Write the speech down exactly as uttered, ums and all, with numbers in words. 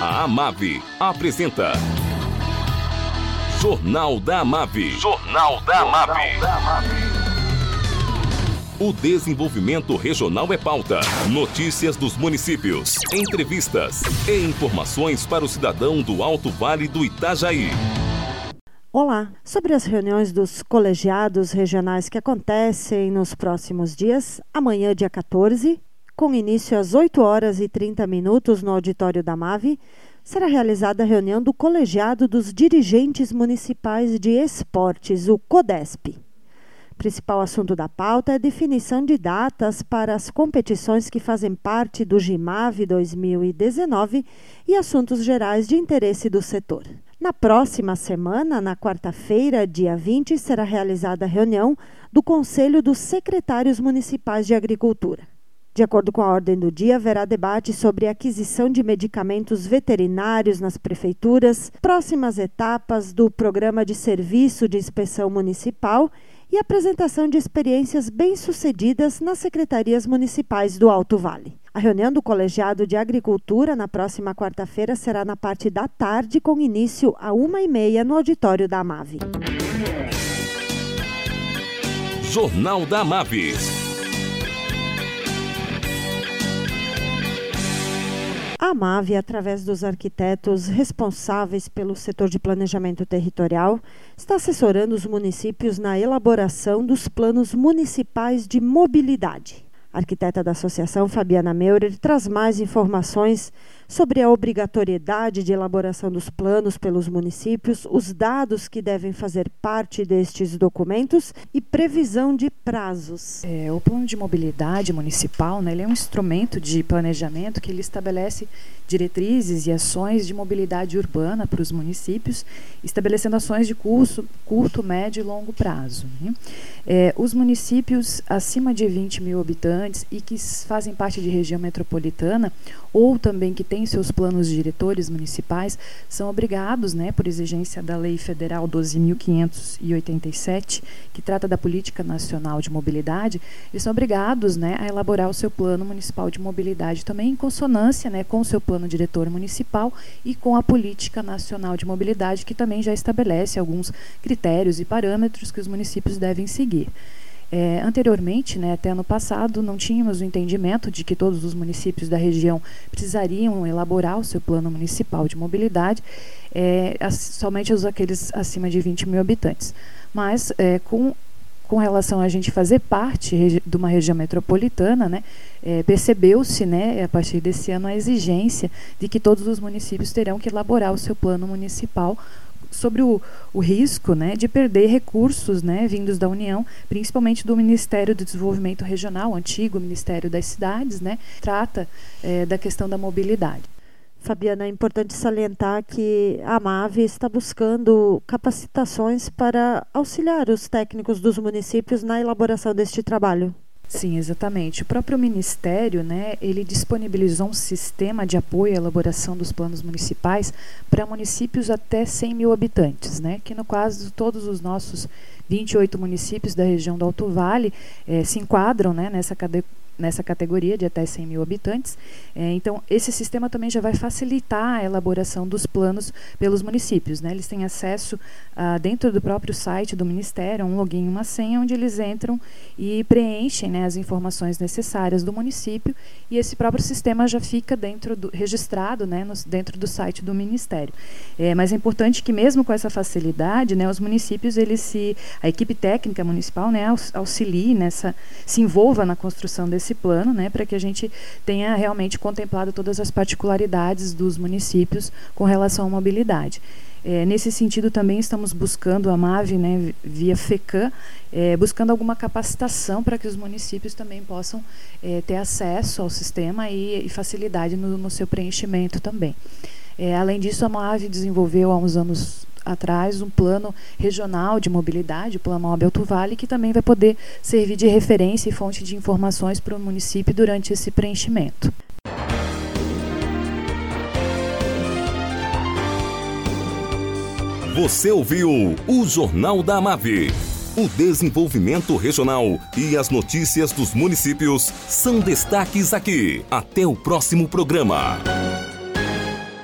A Amave apresenta Jornal da Amave. Jornal da Amave. O desenvolvimento regional é pauta. Notícias dos municípios, entrevistas e informações para o cidadão do Alto Vale do Itajaí. Olá, sobre as reuniões dos colegiados regionais que acontecem nos próximos dias, amanhã, dia quatorze, com início às oito horas e trinta minutos no auditório da Amave, será realizada a reunião do colegiado dos dirigentes municipais de esportes, o CODESP. O principal assunto da pauta é a definição de datas para as competições que fazem parte do GIMAV dois mil e dezenove e assuntos gerais de interesse do setor. Na próxima semana, na quarta-feira, dia vinte, será realizada a reunião do Conselho dos Secretários Municipais de Agricultura. De acordo com a ordem do dia, haverá debate sobre a aquisição de medicamentos veterinários nas prefeituras, próximas etapas do Programa de Serviço de Inspeção Municipal e apresentação de experiências bem-sucedidas nas secretarias municipais do Alto Vale. A reunião do Colegiado de Agricultura na próxima quarta-feira será na parte da tarde, com início a uma e meia no auditório da Amave. Jornal da Amave. A Amave, através dos arquitetos responsáveis pelo setor de planejamento territorial, está assessorando os municípios na elaboração dos planos municipais de mobilidade. A arquiteta da associação, Fabiana Meurer, traz mais informações sobre a obrigatoriedade de elaboração dos planos pelos municípios, os dados que devem fazer parte destes documentos e previsão de prazos. É, o plano de mobilidade municipal, né, ele é um instrumento de planejamento que ele estabelece diretrizes e ações de mobilidade urbana para os municípios, estabelecendo ações de curso, curto, médio e longo prazo. Né? É, os municípios acima de vinte mil habitantes e que fazem parte de região metropolitana ou também que têm seus planos diretores municipais são obrigados, né, por exigência da Lei Federal doze mil quinhentos e oitenta e sete, que trata da Política Nacional de Mobilidade, eles são obrigados, né, a elaborar o seu plano municipal de mobilidade também em consonância, né, com o seu plano diretor municipal e com a Política Nacional de Mobilidade, que também já estabelece alguns critérios e parâmetros que os municípios devem seguir. É, anteriormente, né, até ano passado, não tínhamos o entendimento de que todos os municípios da região precisariam elaborar o seu plano municipal de mobilidade, é, somente os, aqueles acima de vinte mil habitantes. Mas, é, com, com relação a gente fazer parte de uma região metropolitana, né, é, percebeu-se, né, a partir desse ano, a exigência de que todos os municípios terão que elaborar o seu plano municipal sobre o, o risco, né, de perder recursos, né, vindos da União, principalmente do Ministério do Desenvolvimento Regional, antigo Ministério das Cidades, né, trata é, da questão da mobilidade. Fabiana, é importante salientar que a Amave está buscando capacitações para auxiliar os técnicos dos municípios na elaboração deste trabalho. Sim, exatamente. O próprio Ministério, né, ele disponibilizou um sistema de apoio à elaboração dos planos municipais para municípios até cem mil habitantes, né, que no caso todos os nossos vinte e oito municípios da região do Alto Vale eh, se enquadram, né, nessa cadeia nessa categoria de até cem mil habitantes. É, então, esse sistema também já vai facilitar a elaboração dos planos pelos municípios. Né? Eles têm acesso, ah, dentro do próprio site do Ministério, a um login e uma senha, onde eles entram e preenchem, né, as informações necessárias do município, e esse próprio sistema já fica dentro do, registrado, né, no, dentro do site do Ministério. É, mas é importante que, mesmo com essa facilidade, né, os municípios, eles se, a equipe técnica municipal, né, auxilie nessa, se envolva na construção desse esse plano, né, para que a gente tenha realmente contemplado todas as particularidades dos municípios com relação à mobilidade. É, nesse sentido, também estamos buscando a Amave, né, via FECAM, é, buscando alguma capacitação para que os municípios também possam é, ter acesso ao sistema e, e facilidade no, no seu preenchimento também. É, além disso, a Amave desenvolveu há uns anos atrás um plano regional de mobilidade, o Plano Mob Alto Vale, que também vai poder servir de referência e fonte de informações para o município durante esse preenchimento. Você ouviu o Jornal da Amave. O desenvolvimento regional e as notícias dos municípios são destaques aqui. Até o próximo programa.